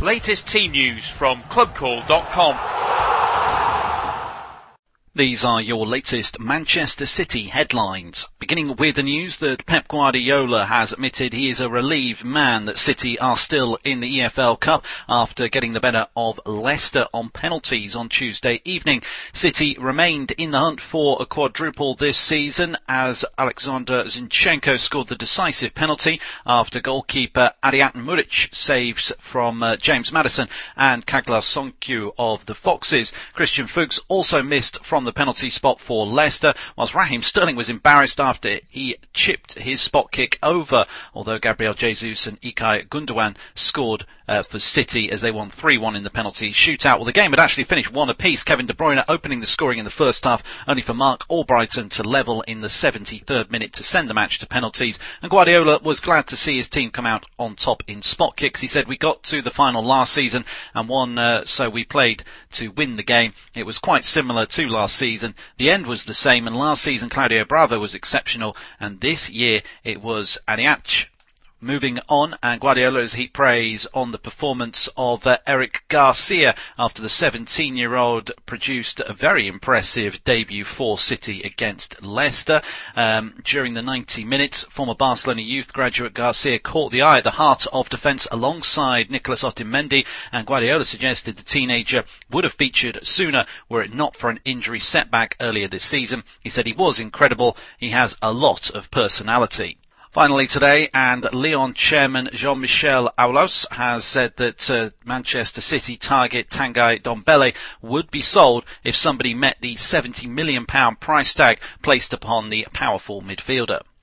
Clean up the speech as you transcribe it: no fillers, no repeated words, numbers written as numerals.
Latest team news from clubcall.com. These are your latest Manchester City headlines. Beginning with the news that Pep Guardiola has admitted he is a relieved man that City are still in the EFL Cup after getting the better of Leicester on penalties on Tuesday evening. City remained in the hunt for a quadruple this season as Alexander Zinchenko scored the decisive penalty after goalkeeper Adrian Muric saves from James Maddison and Kaglas Sonkyu of the Foxes. Christian Fuchs also missed from the penalty spot for Leicester, whilst Raheem Sterling was embarrassed after he chipped his spot kick over, although Gabriel Jesus and Ilkay Gundogan scored for City as they won 3-1 in the penalty shootout. Well, the game had actually finished 1 apiece, Kevin De Bruyne opening the scoring in the first half, only for Mark Albrighton to level in the 73rd minute to send the match to penalties. And Guardiola was glad to see his team come out on top in spot kicks. He said, "We got to the final last season and won, so we played to win the game. It was quite similar to last season. The end was the same, and last season Claudio Bravo was exceptional, and this year it was Aniach." Moving on, and Guardiola's heaped praise on the performance of Eric Garcia after the 17-year-old produced a very impressive debut for City against Leicester. During the 90 minutes, former Barcelona youth graduate Garcia caught the eye at the heart of defence alongside Nicolas Otamendi, and Guardiola suggested the teenager would have featured sooner were it not for an injury setback earlier this season. He said he was incredible. He has a lot of personality. Finally today, and Lyon chairman Jean-Michel Aulas has said that Manchester City target Tanguy Ndombele would be sold if somebody met the £70 million price tag placed upon the powerful midfielder.